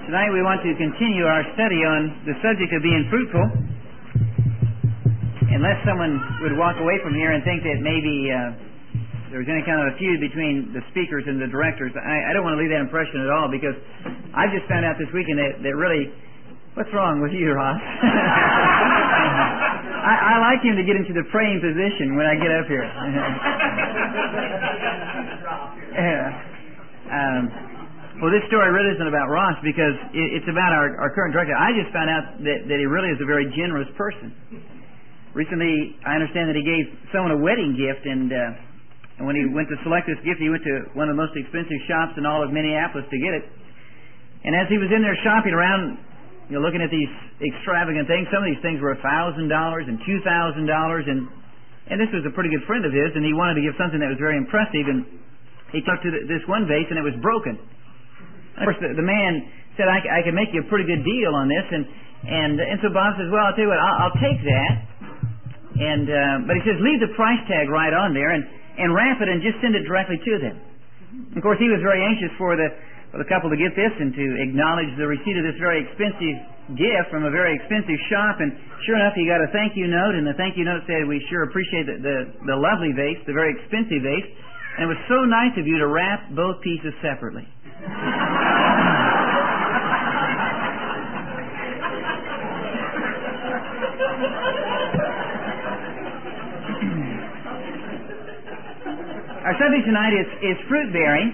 Tonight we want to continue our study on the subject of being fruitful. Unless someone would walk away from here and think that maybe there was any kind of a feud between the speakers and the directors, I don't want to leave that impression at all, because I just found out this weekend that really... What's wrong with you, Ross? I like him to get into the praying position when I get up here. Well, this story really isn't about Ross, because it's about our current director. I just found out that he really is a very generous person. Recently, I understand that he gave someone a wedding gift, and when he went to select this gift, he went to one of the most expensive shops in all of Minneapolis to get it. And as he was in there shopping around, looking at these extravagant things, some of these things were $1,000 and $2,000, and this was a pretty good friend of his, and he wanted to give something that was very impressive, and he took to this one vase, and it was broken. And of course, the man said, I can make you a pretty good deal on this, and so Bob says, well, I'll tell you what, I'll take that, but he says, leave the price tag right on there, and wrap it and just send it directly to them. Of course, he was very anxious for the couple to get this and to acknowledge the receipt of this very expensive gift from a very expensive shop, and sure enough, he got a thank you note, and the thank you note said, we sure appreciate the lovely vase, the very expensive vase, and it was so nice of you to wrap both pieces separately. Our subject tonight is fruit bearing.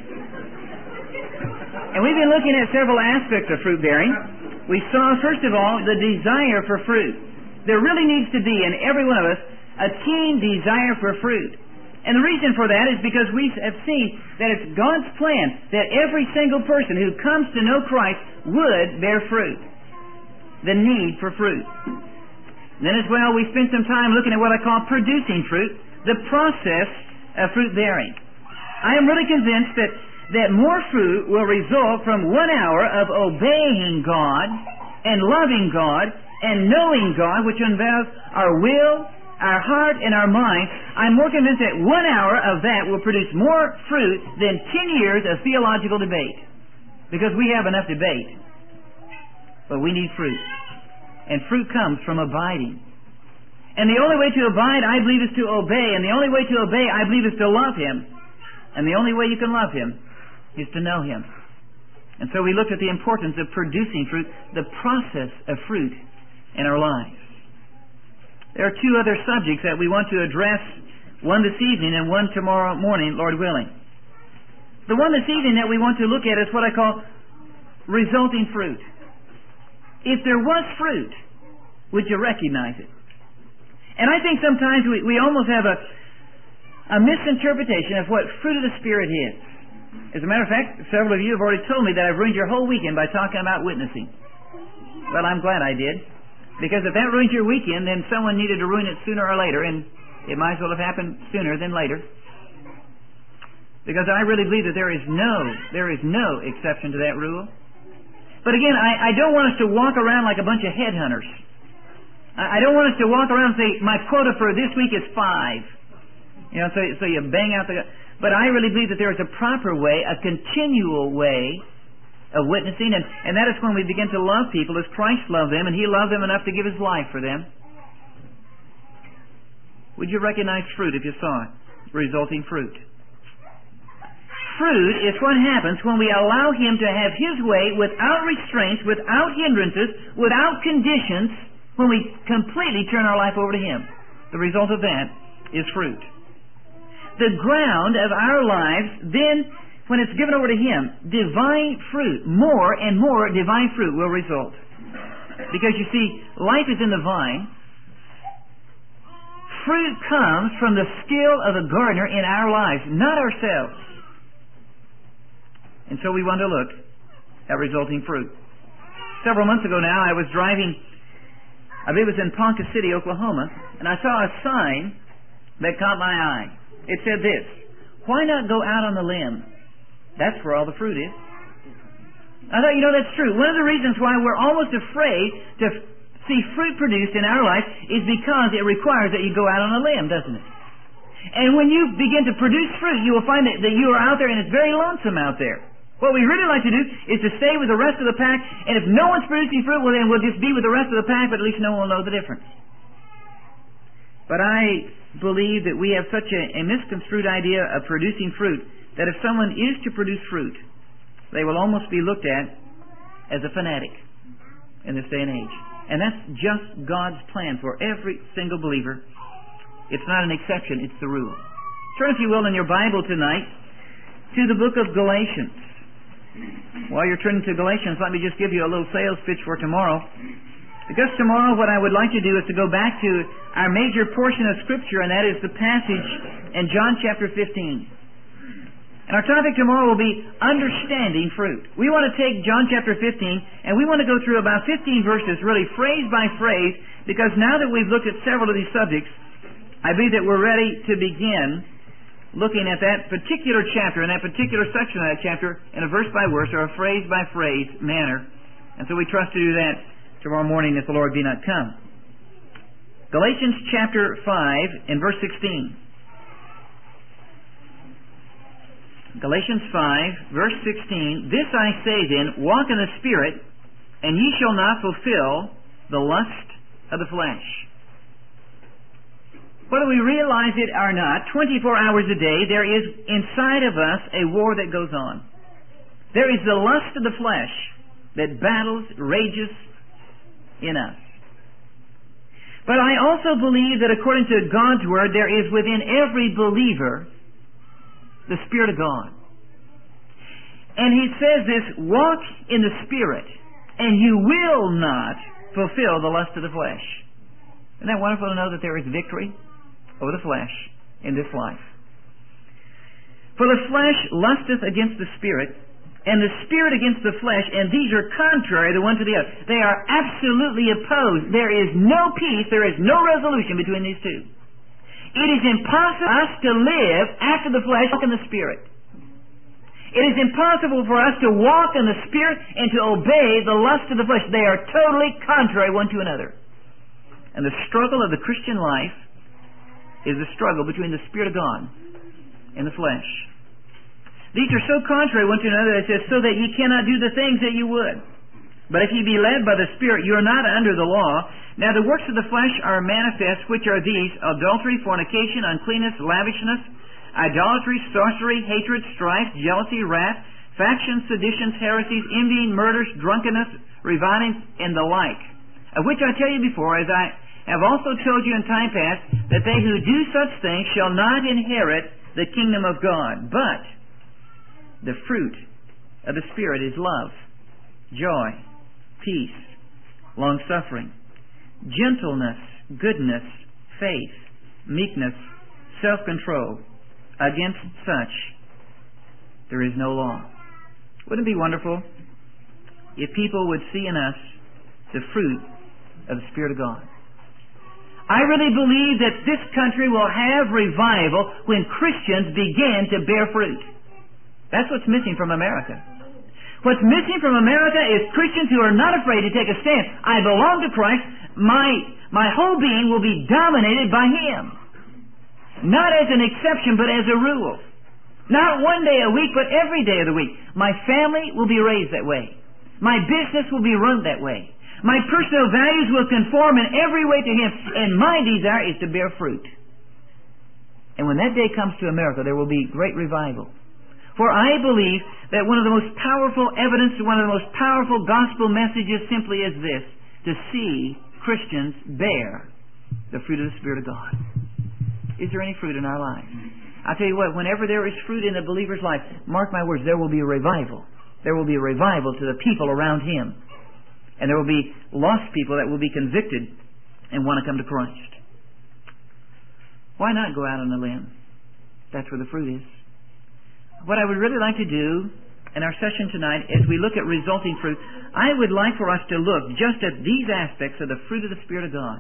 And we've been looking at several aspects of fruit bearing. We saw, first of all, the desire for fruit. There really needs to be in every one of us a keen desire for fruit. And the reason for that is because we have seen that it's God's plan that every single person who comes to know Christ would bear fruit. The need for fruit. And then as well, we spent some time looking at what I call producing fruit, the process of fruit bearing. I am really convinced that more fruit will result from 1 hour of obeying God and loving God and knowing God, which involves our will, our heart, and our mind. I'm more convinced that 1 hour of that will produce more fruit than 10 years of theological debate. Because we have enough debate. But we need fruit. And fruit comes from abiding. And the only way to abide, I believe, is to obey. And the only way to obey, I believe, is to love Him. And the only way you can love Him is to know Him. And so we looked at the importance of producing fruit, the process of fruit in our lives. There are two other subjects that we want to address, one this evening and one tomorrow morning, Lord willing. The one this evening that we want to look at is what I call resulting fruit. If there was fruit, would you recognize it? And I think sometimes we almost have a misinterpretation of what fruit of the Spirit is. As a matter of fact, several of you have already told me that I've ruined your whole weekend by talking about witnessing. Well, I'm glad I did. Because if that ruined your weekend, then someone needed to ruin it sooner or later, and it might as well have happened sooner than later. Because I really believe that there is no exception to that rule. But again, I don't want us to walk around like a bunch of headhunters. I don't want us to walk around and say, my quota for this week is 5. So you bang out the... But I really believe that there is a proper way, a continual way of witnessing, and that is when we begin to love people as Christ loved them, and He loved them enough to give His life for them. Would you recognize fruit if you saw it? Resulting fruit. Fruit is what happens when we allow Him to have His way without restraints, without hindrances, without conditions, when we completely turn our life over to Him. The result of that is fruit. The ground of our lives, then, when it's given over to Him, divine fruit, more and more divine fruit will result. Because you see, life is in the vine. Fruit comes from the skill of the gardener in our lives, not ourselves. And so we want to look at resulting fruit. Several months ago now, I was driving, I believe it was in Ponca City, Oklahoma, and I saw a sign that caught my eye. It said this: why not go out on the limb? That's where all the fruit is. I thought, that's true. One of the reasons why we're almost afraid to see fruit produced in our life is because it requires that you go out on a limb, doesn't it? And when you begin to produce fruit, you will find that you are out there and it's very lonesome out there. What we really like to do is to stay with the rest of the pack, and if no one's producing fruit, well then we'll just be with the rest of the pack, but at least no one will know the difference. But I believe that we have such a misconstrued idea of producing fruit that if someone is to produce fruit, they will almost be looked at as a fanatic in this day and age. And that's just God's plan for every single believer. It's not an exception, it's the rule. Turn, if you will, in your Bible tonight to the book of Galatians. While you're turning to Galatians, let me just give you a little sales pitch for tomorrow. Because tomorrow what I would like to do is to go back to our major portion of Scripture, and that is the passage in John chapter 15. And our topic tomorrow will be understanding fruit. We want to take John chapter 15, and we want to go through about 15 verses, really phrase by phrase, because now that we've looked at several of these subjects, I believe that we're ready to begin looking at that particular chapter, in that particular section of that chapter, in a verse-by-verse or a phrase-by-phrase manner. And so we trust to do that tomorrow morning if the Lord be not come. Galatians chapter 5 and verse 16. Galatians 5, verse 16. This I say then, walk in the Spirit, and ye shall not fulfill the lust of the flesh. Whether we realize it or not, 24 hours a day, there is inside of us a war that goes on. There is the lust of the flesh that battles, rages in us. But I also believe that according to God's Word, there is within every believer the Spirit of God. And He says this, walk in the Spirit, and you will not fulfill the lust of the flesh. Isn't that wonderful to know that there is victory over the flesh in this life? For the flesh lusteth against the Spirit, and the Spirit against the flesh, and these are contrary the one to the other. They are absolutely opposed. There is no peace, there is no resolution between these two. It is impossible for us to live after the flesh, walk in the Spirit. It is impossible for us to walk in the Spirit and to obey the lust of the flesh. They are totally contrary one to another. And the struggle of the Christian life is the struggle between the Spirit of God and the flesh. These are so contrary one to another that it says, so that ye cannot do the things that you would. But if ye be led by the Spirit, you are not under the law. Now the works of the flesh are manifest, which are these: adultery, fornication, uncleanness, lavishness, idolatry, sorcery, hatred, strife, jealousy, wrath, factions, seditions, heresies, envying, murders, drunkenness, revilings, and the like. Of which I tell you before, as I have also told you in time past, that they who do such things shall not inherit the kingdom of God. But the fruit of the Spirit is love, joy, peace, long-suffering, gentleness, goodness, faith, meekness, self-control. Against such there is no law. Wouldn't it be wonderful if people would see in us the fruit of the Spirit of God? I really believe that this country will have revival when Christians begin to bear fruit. That's what's missing from America. What's missing from America is Christians who are not afraid to take a stand. I belong to Christ. My whole being will be dominated by Him. Not as an exception, but as a rule. Not one day a week, but every day of the week. My family will be raised that way. My business will be run that way. My personal values will conform in every way to Him. And my desire is to bear fruit. And when that day comes to America, there will be great revival. For I believe that one of the most powerful evidence, one of the most powerful gospel messages simply is this: to see Christians bear the fruit of the Spirit of God. Is there any fruit in our life? I'll tell you what, whenever there is fruit in a believer's life, mark my words, there will be a revival. There will be a revival to the people around him. And there will be lost people that will be convicted and want to come to Christ. Why not go out on a limb? That's where the fruit is. What I would really like to do in our session tonight, as we look at resulting fruit, I would like for us to look just at these aspects of the fruit of the Spirit of God.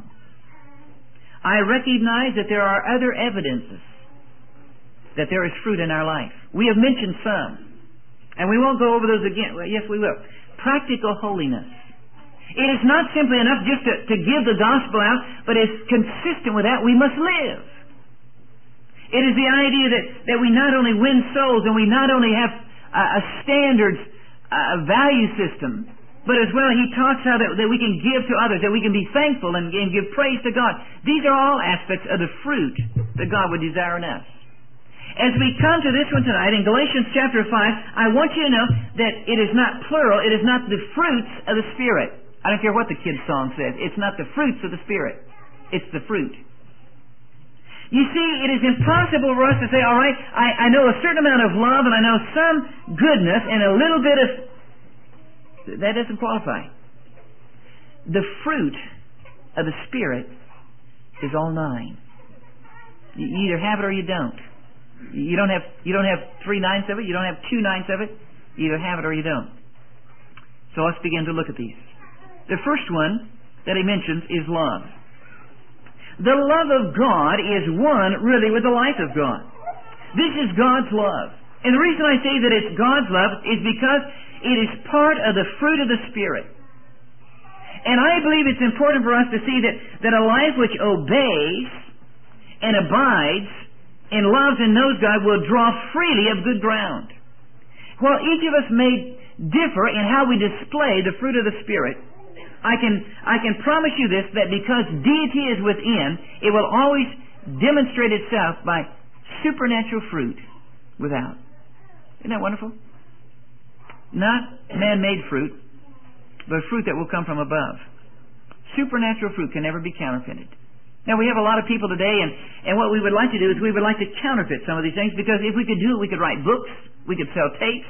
I recognize that there are other evidences that there is fruit in our life. We have mentioned some, and we won't go over those again. Well, yes, we will. Practical holiness. It is not simply enough just to give the gospel out, but it's consistent with that, we must live. It is the idea that we not only win souls and we not only have a standards value system, but as well He talks how that we can give to others, that we can be thankful and give praise to God. These are all aspects of the fruit that God would desire in us. As we come to this one tonight, in Galatians chapter 5, I want you to know that it is not plural, it is not the fruits of the Spirit. I don't care what the kids' song says. It's not the fruits of the Spirit. It's the fruit. You see, it is impossible for us to say, all right, I know a certain amount of love and I know some goodness and a little bit of... That doesn't qualify. The fruit of the Spirit is all 9. You either have it or you don't. You don't have 3/9 of it. You don't have 2/9 of it. You either have it or you don't. So let's begin to look at these. The first one that he mentions is love. The love of God is one really with the life of God. This is God's love. And the reason I say that it's God's love is because it is part of the fruit of the Spirit. And I believe it's important for us to see that a life which obeys and abides and loves and knows God will draw freely of good ground. While each of us may differ in how we display the fruit of the Spirit, I can promise you this, that because deity is within, it will always demonstrate itself by supernatural fruit without. Isn't that wonderful? Not man-made fruit, but fruit that will come from above. Supernatural fruit can never be counterfeited. Now, we have a lot of people today, and what we would like to do is we would like to counterfeit some of these things, because if we could do it, we could write books, we could sell tapes.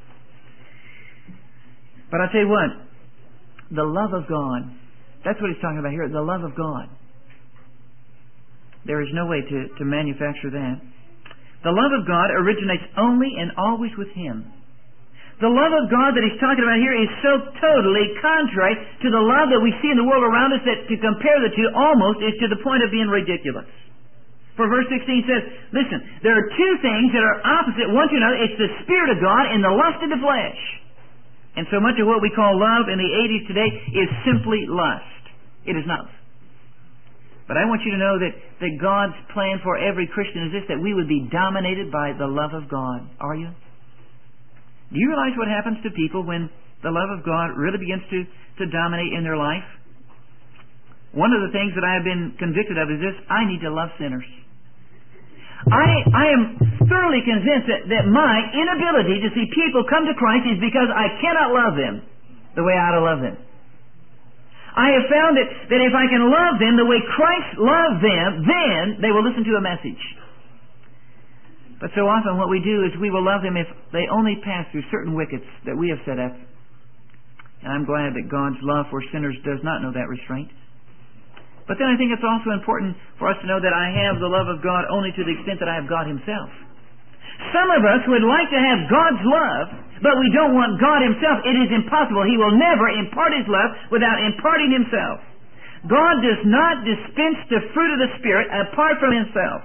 But I'll tell you what, the love of God, that's what he's talking about here, the love of God. There is no way to manufacture that. The love of God originates only and always with Him. The love of God that he's talking about here is so totally contrary to the love that we see in the world around us that to compare the two almost is to the point of being ridiculous. For verse 16 says, listen, there are two things that are opposite one to another. It's the Spirit of God and the lust of the flesh. And so much of what we call love in the 80s today is simply lust. It is not. But I want you to know that God's plan for every Christian is this, that we would be dominated by the love of God. Are you? Do you realize what happens to people when the love of God really begins to dominate in their life? One of the things that I have been convicted of is this: I need to love sinners. I am thoroughly convinced that my inability to see people come to Christ is because I cannot love them the way I ought to love them. I have found that if I can love them the way Christ loved them, then they will listen to a message. But so often what we do is we will love them if they only pass through certain wickets that we have set up. And I'm glad that God's love for sinners does not know that restraint. But then I think it's also important for us to know that I have the love of God only to the extent that I have God Himself. Some of us would like to have God's love, but we don't want God Himself. It is impossible. He will never impart His love without imparting Himself. God does not dispense the fruit of the Spirit apart from Himself.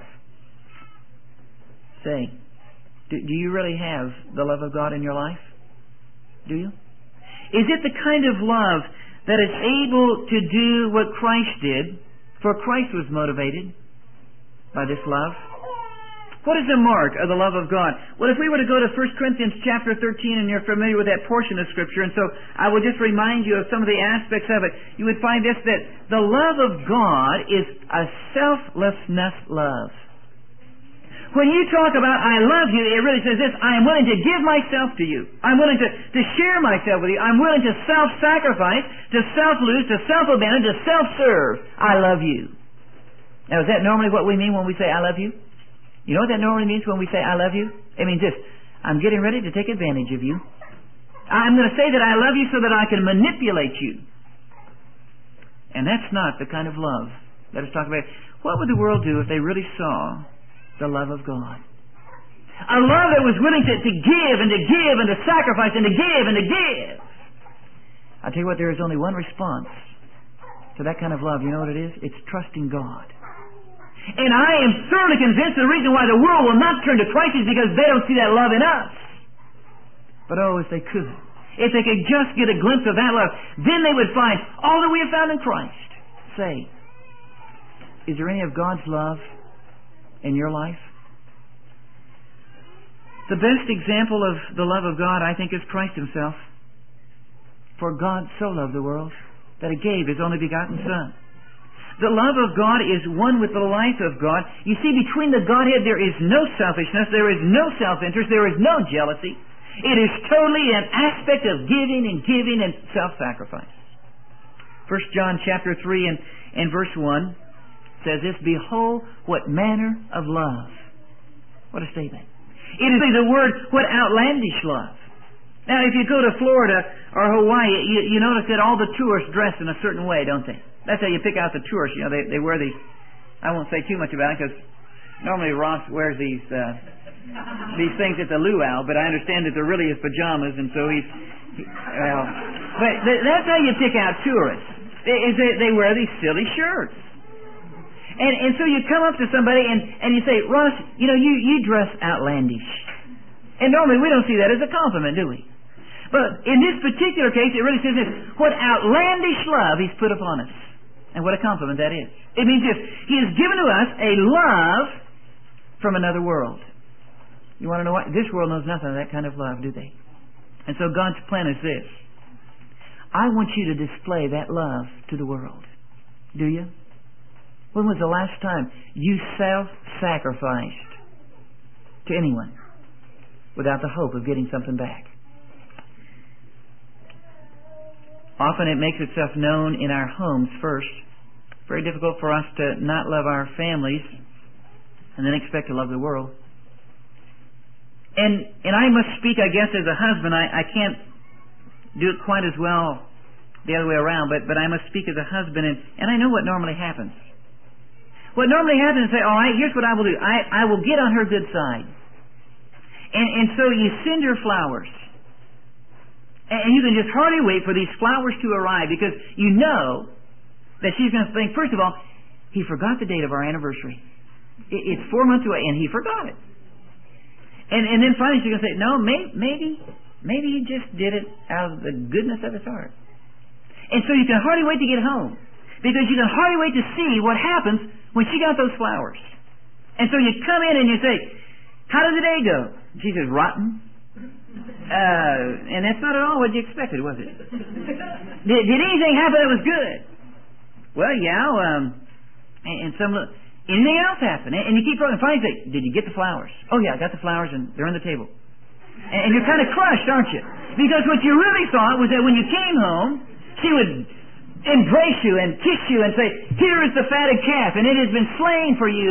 Say, do you really have the love of God in your life? Do you? Is it the kind of love that is able to do what Christ did? For Christ was motivated by this love. What is the mark of the love of God? Well, if we were to go to 1 Corinthians chapter 13, and you're familiar with that portion of Scripture, and so I will just remind you of some of the aspects of it, you would find this, that the love of God is a selflessness love. When you talk about I love you, it really says this: I am willing to give myself to you. I'm willing to share myself with you. I'm willing to self-sacrifice, to self-lose, to self-abandon, to self-serve. I love you. Now, is that normally what we mean when we say I love you? You know what that normally means when we say I love you? It means this: I'm getting ready to take advantage of you. I'm going to say that I love you so that I can manipulate you. And that's not the kind of love that is talking about. What would the world do if they really saw the love of God? A love that was willing to give and to give and to sacrifice and to give and to give. I'll tell you what, there is only one response to that kind of love. You know what it is? It's trusting God. And I am thoroughly convinced the reason why the world will not turn to Christ is because they don't see that love in us. But oh, if they could just get a glimpse of that love, then they would find all that we have found in Christ. Say, is there any of God's love in your life? The best example of the love of God, I think, is Christ Himself. For God so loved the world that He gave His only begotten Son. The love of God is one with the life of God. You see, between the Godhead there is no selfishness, there is no self-interest, there is no jealousy. It is totally an aspect of giving and self-sacrifice. 1 John chapter 3 and verse 1 says this, "Behold, what manner of love." What a statement. It is the word, what outlandish love. Now, if you go to Florida or Hawaii, you notice that all the tourists dress in a certain way, don't they? That's how you pick out the tourists. You know, they wear these. I won't say too much about it because normally Ross wears these things at the luau, but I understand that they're really his pajamas, and so but that's how you pick out tourists. They wear these silly shirts. And so you come up to somebody and you say, "Ross, you dress outlandish." And normally we don't see that as a compliment, do we? But in this particular case, it really says this, what outlandish love He's put upon us. And what a compliment that is. It means this, He has given to us a love from another world. You want to know what? This world knows nothing of that kind of love, do they? And so God's plan is this. I want you to display that love to the world. Do you? When was the last time you self-sacrificed to anyone without the hope of getting something back? Often it makes itself known in our homes first. Very difficult for us to not love our families and then expect to love the world. And I must speak, I guess, as a husband. I can't do it quite as well the other way around, but I must speak as a husband, and I know what normally happens. What normally happens is say, all right, here's what I will do. I will get on her good side. And so you send her flowers. And you can just hardly wait for these flowers to arrive because you know that she's going to think, first of all, he forgot the date of our anniversary. It's 4 months away, and he forgot it. And then finally she's going to say, no, maybe he just did it out of the goodness of his heart. And so you can hardly wait to get home because you can hardly wait to see what happens when she got those flowers. And so you come in and you say, how did the day go? She says, rotten. And that's not at all what you expected, was it? Did anything happen that was good? Well, yeah. Anything else happen? And you keep going. And finally, you say, did you get the flowers? Oh, yeah, I got the flowers, and they're on the table. And you're kind of crushed, aren't you? Because what you really thought was that when you came home, she would embrace you and kiss you and say, here is the fatted calf, and it has been slain for you,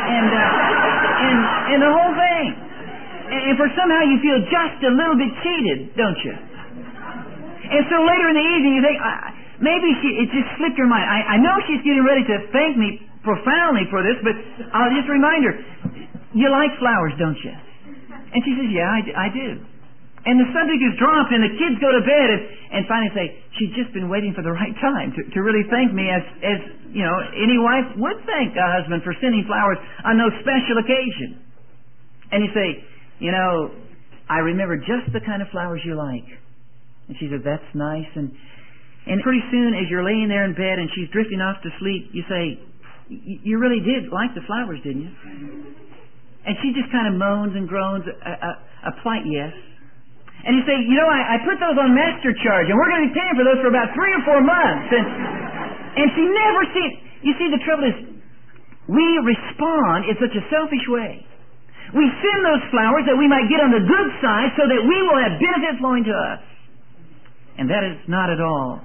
and the whole thing. And for somehow you feel just a little bit cheated, don't you? And so later in the evening you think, maybe it just slipped her mind. I know she's getting ready to thank me profoundly for this, but I'll just remind her, you like flowers, don't you? And she says, yeah, I do. And the subject is dropped and the kids go to bed and finally say, she's just been waiting for the right time to really thank me as any wife would thank a husband for sending flowers on no special occasion. And you say, I remember just the kind of flowers you like. And she says, that's nice. And pretty soon as you're laying there in bed and she's drifting off to sleep, you say, you really did like the flowers, didn't you? And she just kind of moans and groans a polite yes. And you say, I put those on master charge and we're going to be paying for those for about 3 or 4 months. And she never sees. You see, the trouble is we respond in such a selfish way. We send those flowers that we might get on the good side so that we will have benefit flowing to us. And that is not at all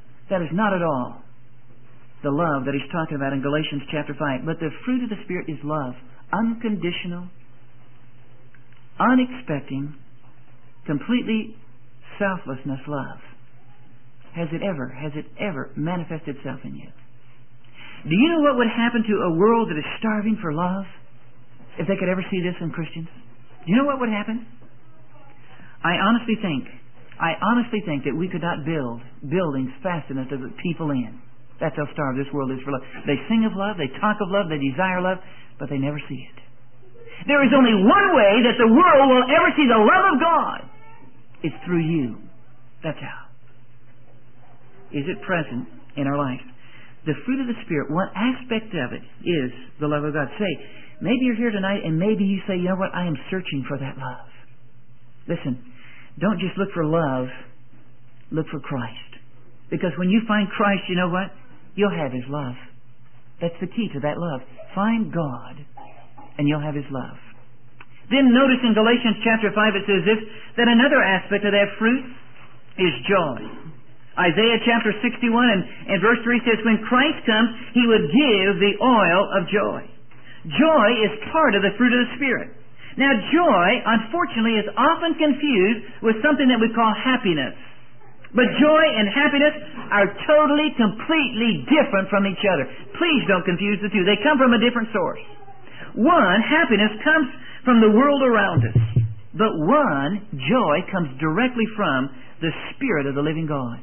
the love that he's talking about in Galatians chapter 5. But the fruit of the Spirit is love. Unconditional, unexpecting, completely selflessness love. Has it ever manifested itself in you? Do you know what would happen to a world that is starving for love if they could ever see this in Christians? Do you know what would happen? I honestly think that we could not build buildings fast enough to put people in. That's how starved this world is for love. They sing of love, they talk of love, they desire love, but they never see it. There is only one way that the world will ever see the love of God. It's through you. That's how. Is it present in our life? The fruit of the Spirit, one aspect of it is the love of God. Say, maybe you're here tonight and maybe you say, you know what, I am searching for that love. Listen, don't just look for love, look for Christ. Because when you find Christ, you know what? You'll have His love. That's the key to that love. Find God, and you'll have His love. Then notice in Galatians chapter 5 it says this, that another aspect of that fruit is joy. Isaiah chapter 61 and verse 3 says, when Christ comes, He would give the oil of joy. Joy is part of the fruit of the Spirit. Now joy, unfortunately, is often confused with something that we call happiness. But joy and happiness are totally, completely different from each other. Please don't confuse the two. They come from a different source. One, happiness, comes from the world around us. But one, joy, comes directly from the Spirit of the living God.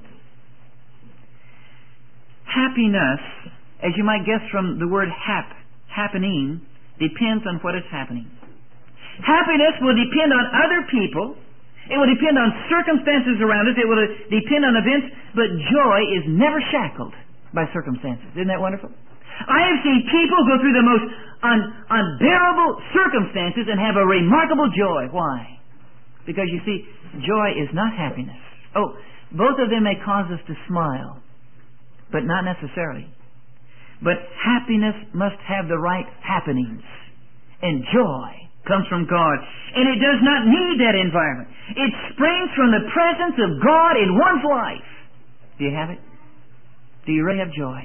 Happiness, as you might guess from the word happening, depends on what is happening. Happiness will depend on other people. It will depend on circumstances around us. It will depend on events. But joy is never shackled by circumstances. Isn't that wonderful? I have seen people go through the most unbearable circumstances and have a remarkable joy. Why? Because you see, joy is not happiness. Oh, both of them may cause us to smile, but not necessarily. But happiness must have the right happenings. And joy comes from God. And it does not need that environment. It springs from the presence of God in one's life. Do you have it? Do you really have joy?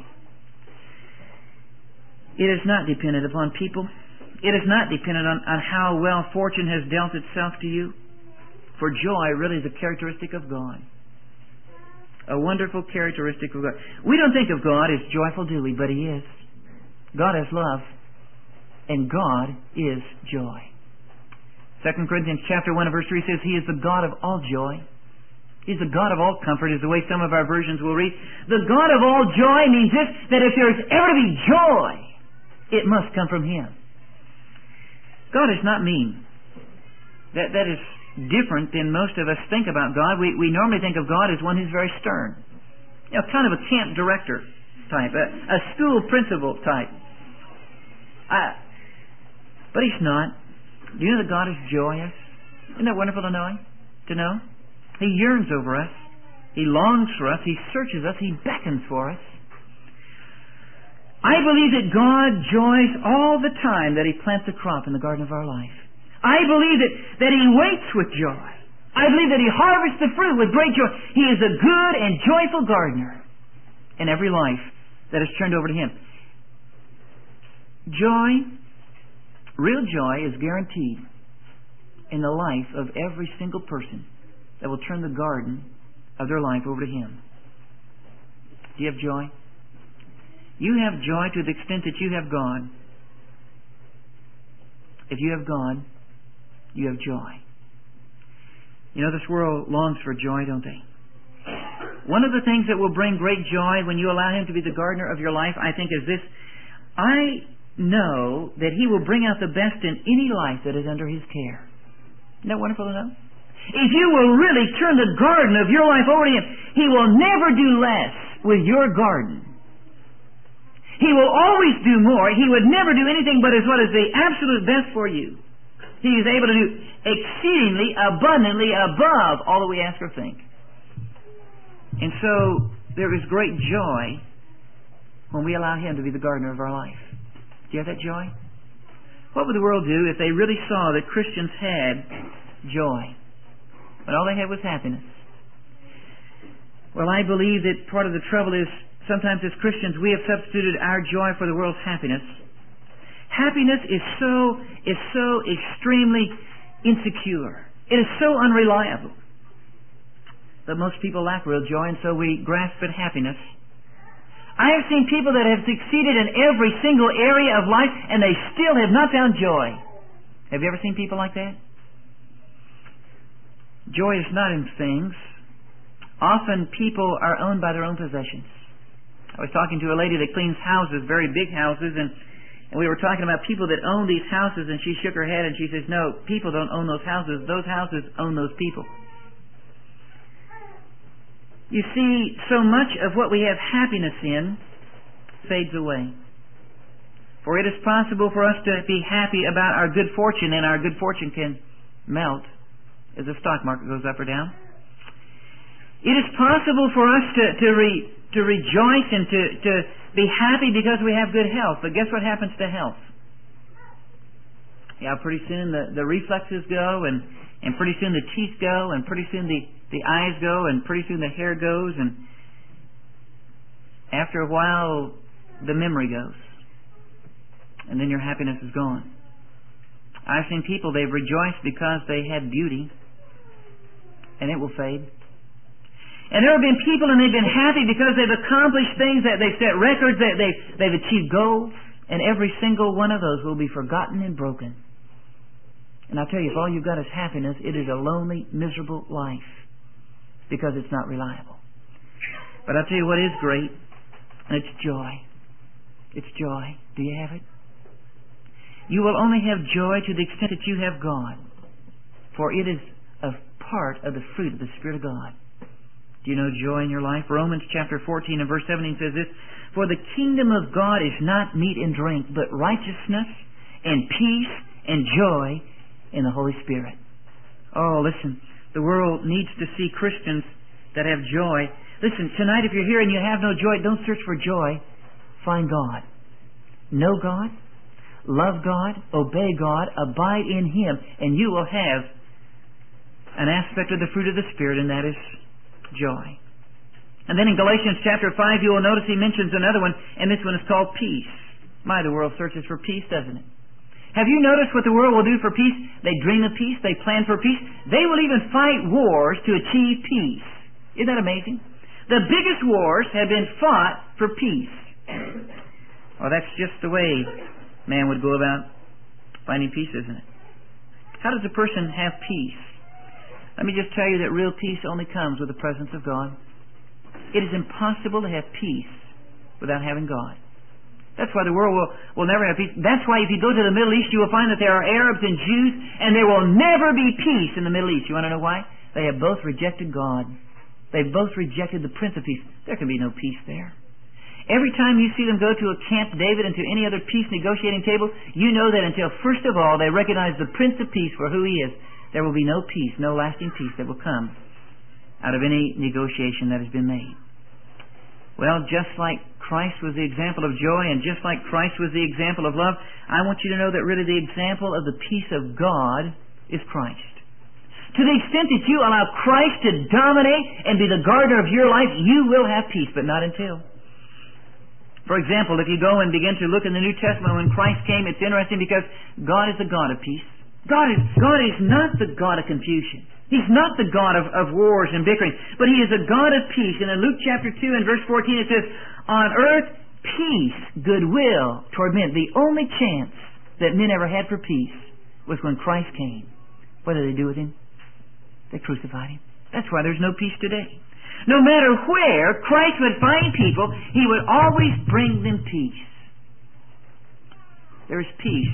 It is not dependent upon people. It is not dependent on how well fortune has dealt itself to you. For joy really is a characteristic of God. A wonderful characteristic of God. We don't think of God as joyful, do we? But He is. God is love. And God is joy. 2 Corinthians chapter 1 and verse 3 says, He is the God of all joy. He's the God of all comfort, is the way some of our versions will read. The God of all joy means this, that if there is ever to be joy, it must come from Him. God is not mean. That is different than most of us think about God. We normally think of God as one who's very stern. You know, kind of a camp director type, a school principal type. But He's not. Do you know that God is joyous? Isn't that wonderful to know? He yearns over us. He longs for us. He searches us. He beckons for us. I believe that God joys all the time that He plants a crop in the garden of our life. I believe that He waits with joy. I believe that He harvests the fruit with great joy. He is a good and joyful gardener in every life that is turned over to Him. Joy, real joy, is guaranteed in the life of every single person that will turn the garden of their life over to Him. Do you have joy? You have joy to the extent that you have God. If you have God, you have joy. You know, this world longs for joy, don't they? One of the things that will bring great joy when you allow Him to be the gardener of your life, I think, is this. I know that He will bring out the best in any life that is under His care. Isn't that wonderful to know? If you will really turn the garden of your life over to Him, He will never do less with your garden. He will always do more. He would never do anything but what is the absolute best for you. He is able to do exceedingly, abundantly above all that we ask or think. And so there is great joy when we allow Him to be the gardener of our life. Do you have that joy? What would the world do if they really saw that Christians had joy, but all they had was happiness? Well, I believe that part of the trouble is sometimes as Christians we have substituted our joy for the world's happiness. Happiness is so extremely insecure. It is so unreliable that most people lack real joy, and so we grasp at happiness. I have seen people that have succeeded in every single area of life, and they still have not found joy. Have you ever seen people like that? Joy is not in things. Often people are owned by their own possessions. I was talking to a lady that cleans houses, very big houses, and we were talking about people that own these houses, and she shook her head and she says, no, people don't own those houses. Those houses own those people. You see, so much of what we have happiness in fades away. For it is possible for us to be happy about our good fortune, and our good fortune can melt as the stock market goes up or down. It is possible for us to rejoice and to be happy because we have good health. But guess what happens to health? Yeah, pretty soon the reflexes go, and pretty soon the teeth go, and pretty soon the eyes go, and pretty soon the hair goes, and after a while the memory goes. And then your happiness is gone. I've seen people, they've rejoiced because they had beauty, and it will fade. And there have been people, and they've been happy because they've accomplished things, that they've set records, that they've achieved goals, and every single one of those will be forgotten and broken. And I'll tell you, if all you've got is happiness, it is a lonely, miserable life, because it's not reliable. But I'll tell you what is great, and it's joy. It's joy. Do you have it? You will only have joy to the extent that you have God, for it is a part of the fruit of the Spirit of God. Do you know joy in your life? Romans chapter 14 and verse 17 says this, "For the kingdom of God is not meat and drink, but righteousness and peace and joy in the Holy Spirit." Oh, listen, the world needs to see Christians that have joy. Listen, tonight if you're here and you have no joy, don't search for joy. Find God. Know God. Love God. Obey God. Abide in Him. And you will have an aspect of the fruit of the Spirit, and that is joy. And then in Galatians chapter 5, you will notice he mentions another one, and this one is called peace. My, the world searches for peace, doesn't it? Have you noticed what the world will do for peace? They dream of peace. They plan for peace. They will even fight wars to achieve peace. Isn't that amazing? The biggest wars have been fought for peace. Well, that's just the way man would go about finding peace, isn't it? How does a person have peace? Let me just tell you that real peace only comes with the presence of God. It is impossible to have peace without having God. That's why the world will never have peace. That's why if you go to the Middle East, you will find that there are Arabs and Jews, and there will never be peace in the Middle East. You want to know why? They have both rejected God. They've both rejected the Prince of Peace. There can be no peace there. Every time you see them go to a Camp David and to any other peace negotiating table, you know that until first of all they recognize the Prince of Peace for who He is, there will be no peace, no lasting peace that will come out of any negotiation that has been made. Well, just like Christ was the example of joy, and just like Christ was the example of love, I want you to know that really the example of the peace of God is Christ. To the extent that you allow Christ to dominate and be the gardener of your life, you will have peace, but not until. For example, if you go and begin to look in the New Testament when Christ came, it's interesting because God is the God of peace. God is not the God of confusion. He's not the God of wars and bickering, but He is a God of peace. And in Luke chapter 2 and verse 14 it says, "On earth, peace, goodwill toward men." The only chance that men ever had for peace was when Christ came. What did they do with Him? They crucified Him. That's why there's no peace today. No matter where Christ would find people, He would always bring them peace. There is peace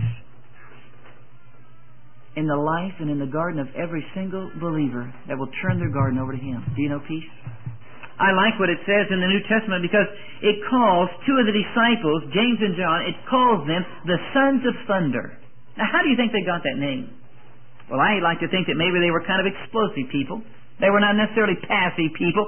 in the life and in the garden of every single believer that will turn their garden over to Him. Do you know peace? I like what it says in the New Testament because it calls two of the disciples, James and John, it calls them the sons of thunder. Now, how do you think they got that name? Well, I like to think that maybe they were kind of explosive people. They were not necessarily passive people.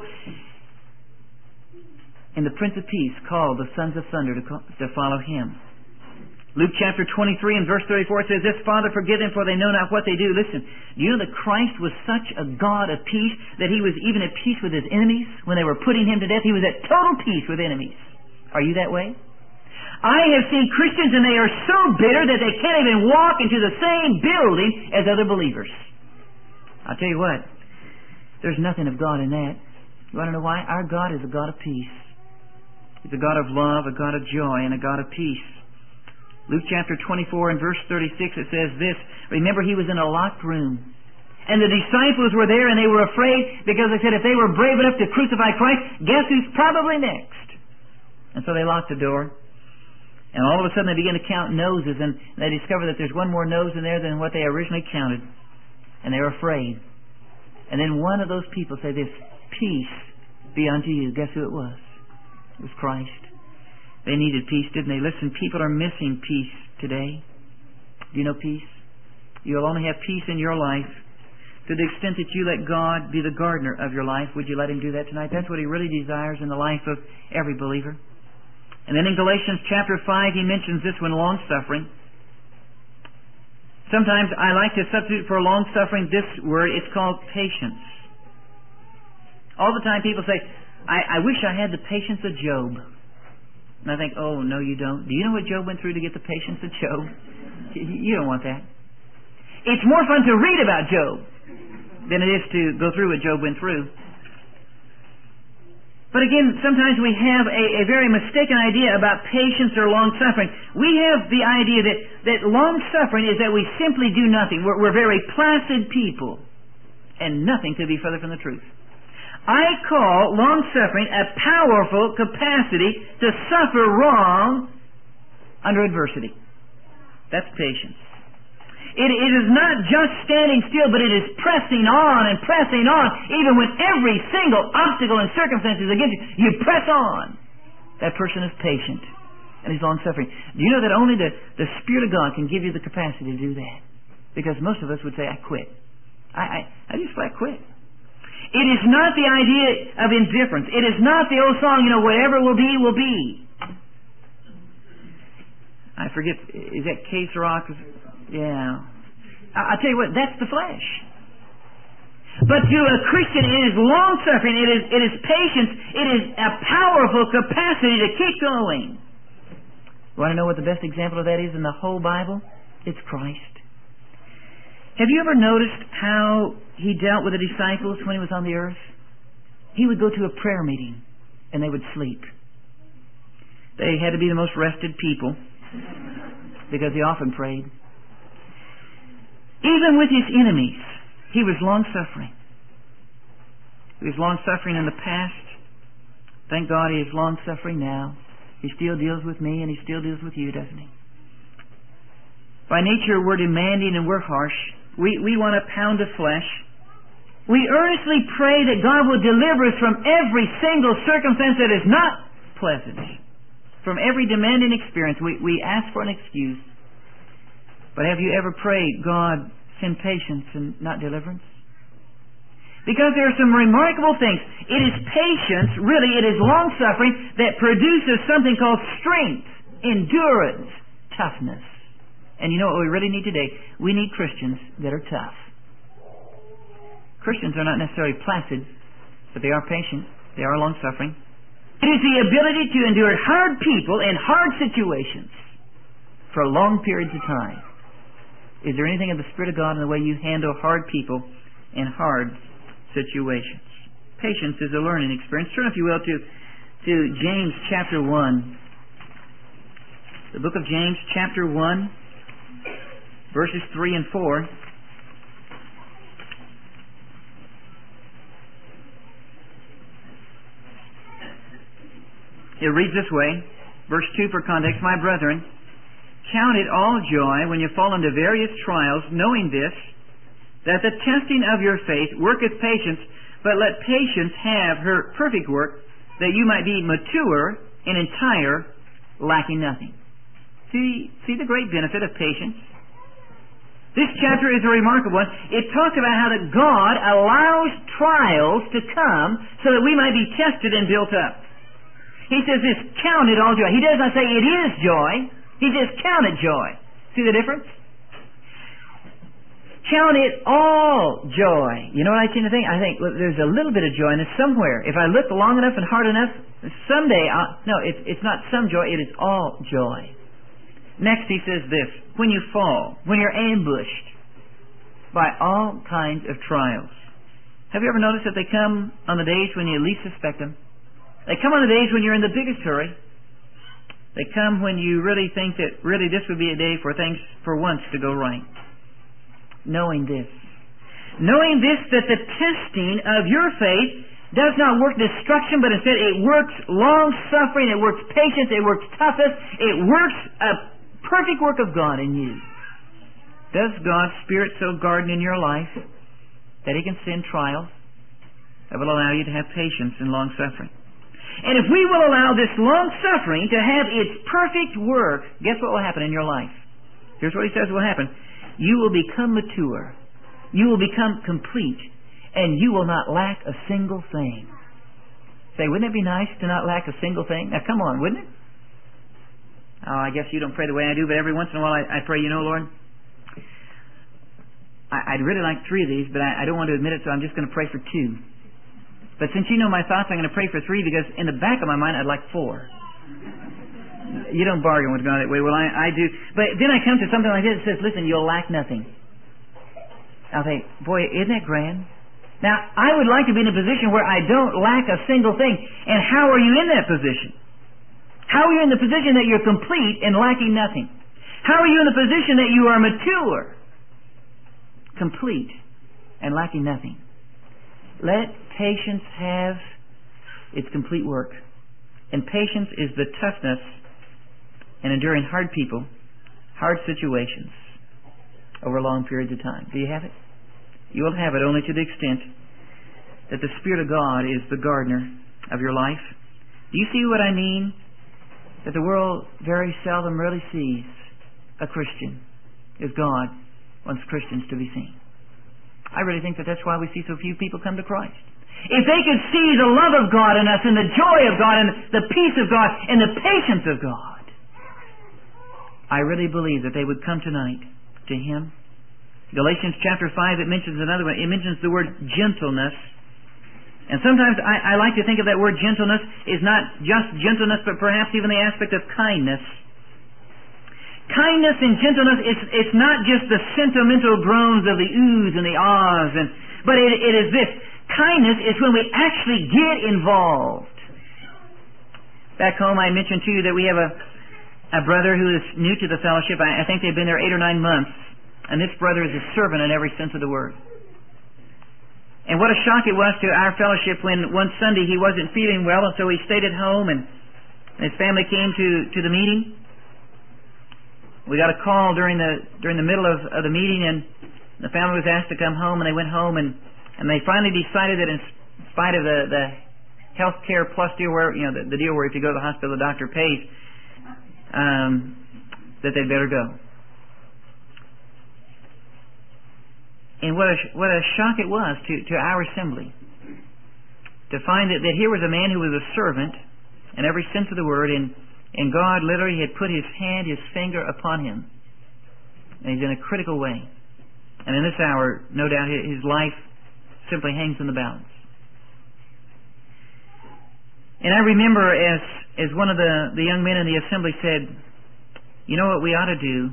And the Prince of Peace called the sons of thunder to follow Him. Luke chapter 23 and verse 34 says this, "Father, forgive them, for they know not what they do." Listen, do you know that Christ was such a God of peace that He was even at peace with His enemies? When they were putting Him to death, He was at total peace with enemies. Are you that way? I have seen Christians and they are so bitter that they can't even walk into the same building as other believers. I'll tell you what, there's nothing of God in that. You want to know why? Our God is a God of peace. He's a God of love, a God of joy, and a God of peace. Luke chapter 24 and verse 36, it says this, "Remember, He was in a locked room. And the disciples were there and they were afraid because they said if they were brave enough to crucify Christ, guess who's probably next?" And so they locked the door. And all of a sudden they begin to count noses, and they discover that there's one more nose in there than what they originally counted. And they're afraid. And then one of those people say this, "Peace be unto you." Guess who it was? It was Christ. They needed peace, didn't they? Listen, people are missing peace today. Do you know peace? You'll only have peace in your life To the extent that you let God be the gardener of your life, would you let Him do that tonight? That's what He really desires in the life of every believer. And then in Galatians chapter 5, He mentions this one, long-suffering. Sometimes I like to substitute for long-suffering this word. It's called patience. All the time people say, I wish I had the patience of Job. And I think, oh, no you don't. Do you know what Job went through to get the patience of Job? You don't want that. It's more fun to read about Job than it is to go through what Job went through. But again, sometimes we have a very mistaken idea about patience or long-suffering. We have the idea that long-suffering is that we simply do nothing. We're very placid people, and nothing could be further from the truth. I call long-suffering a powerful capacity to suffer wrong under adversity. That's patience. It is not just standing still, but it is pressing on and pressing on, even when every single obstacle and circumstance is against you. You press on. That person is patient, and he's long-suffering. Do you know that only the Spirit of God can give you the capacity to do that? Because most of us would say, I quit. I just flat quit. It is not the idea of indifference. It is not the old song, whatever will be, will be. I forget, is that Case Rock? Yeah. I'll tell you what, that's the flesh. But to a Christian, it is long-suffering, it is patience, it is a powerful capacity to keep going. You want to know what the best example of that is in the whole Bible? It's Christ. Have you ever noticed how He dealt with the disciples when He was on the earth? He would go to a prayer meeting, and they would sleep. They had to be the most rested people, because He often prayed. Even with His enemies, He was long-suffering. He was long-suffering in the past. Thank God He is long-suffering now. He still deals with me, and He still deals with you, doesn't He? By nature, we're demanding and we're harsh. We want a pound of flesh. We earnestly pray that God will deliver us from every single circumstance that is not pleasant. From every demanding experience, we ask for an excuse. But have you ever prayed, God, send patience and not deliverance? Because there are some remarkable things. It is patience, really, it is long-suffering that produces something called strength, endurance, toughness. And you know what we really need today? We need Christians that are tough. Christians are not necessarily placid, but they are patient. They are long-suffering. It is the ability to endure hard people in hard situations for long periods of time. Is there anything of the Spirit of God in the way you handle hard people in hard situations? Patience is a learning experience. Turn, if you will, to James chapter 1. The book of James chapter 1, verses 3 and 4. It reads this way, verse 2 for context, my brethren, count it all joy when you fall into various trials, knowing this, that the testing of your faith worketh patience, but let patience have her perfect work, that you might be mature and entire, lacking nothing. See the great benefit of patience? This chapter is a remarkable one. It talks about how that God allows trials to come so that we might be tested and built up. He says this, count it all joy. He does not say it is joy. He says count it joy. See the difference? Count it all joy. You know what I tend to think? I think, well, there's a little bit of joy in this somewhere. If I look long enough and hard enough, someday it's not some joy, it is all joy. Next he says this, when you fall, when you're ambushed by all kinds of trials. Have you ever noticed that they come on the days when you least suspect them? They come on the days when you're in the biggest hurry. They come when you really think that really this would be a day for things for once to go right. Knowing this, that the testing of your faith does not work destruction, but instead it works long-suffering, it works patience, it works toughness, it works a perfect work of God in you. Does God's Spirit so garden in your life that He can send trials that will allow you to have patience and long-suffering? And if we will allow this long-suffering to have its perfect work, guess what will happen in your life? Here's what he says will happen. You will become mature. You will become complete, and you will not lack a single thing. Say, wouldn't it be nice to not lack a single thing? Now, come on, wouldn't it? Oh, I guess you don't pray the way I do, but every once in a while I pray, Lord, I'd really like 3 of these, but I don't want to admit it, so I'm just going to pray for 2. But since you know my thoughts, I'm going to pray for 3 because in the back of my mind I'd like 4. You don't bargain with God that way. Well, I do. But then I come to something like this that says, listen, you'll lack nothing. I'll think, boy, isn't that grand? Now, I would like to be in a position where I don't lack a single thing. And how are you in that position? How are you in the position that you're complete and lacking nothing? How are you in the position that you are mature, complete, and lacking nothing? Let patience have its complete work. And patience is the toughness in enduring hard people, hard situations over long periods of time. Do you have it? You will have it only to the extent that the Spirit of God is the gardener of your life. Do you see what I mean? That the world very seldom really sees a Christian as God wants Christians to be seen. I really think that that's why we see so few people come to Christ. If they could see the love of God in us and the joy of God and the peace of God and the patience of God, I really believe that they would come tonight to Him. Galatians chapter 5, it mentions another one. It mentions the word gentleness. And sometimes I like to think of that word gentleness is not just gentleness, but perhaps even the aspect of kindness. Kindness and gentleness, it's not just the sentimental groans of the oohs and the ahs, but it is this. Kindness is when we actually get involved. Back home I mentioned to you that we have a brother who is new to the fellowship. I think they've been there 8 or 9 months. And this brother is a servant in every sense of the word. And what a shock it was to our fellowship when one Sunday he wasn't feeling well, and so he stayed at home, and his family came to the meeting. We got a call during the middle of the meeting, and the family was asked to come home, and they went home, and they finally decided that in spite of the health care plus deal where, the deal where if you go to the hospital the doctor pays, that they'd better go. And what a shock it was to our assembly to find that here was a man who was a servant in every sense of the word, and God literally had put His hand, His finger upon him, and he's in a critical way. And in this hour, no doubt, his life simply hangs in the balance. And I remember as one of the young men in the assembly said, you know what we ought to do?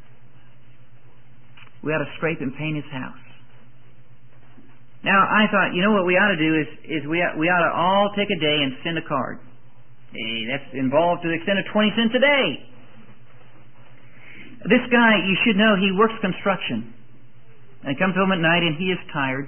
We ought to scrape and paint his house. Now, I thought, you know what we ought to do is we ought to all take a day and send a card. Hey, that's involved to the extent of 20 cents a day. This guy, you should know, he works construction. And he comes home at night and he is tired.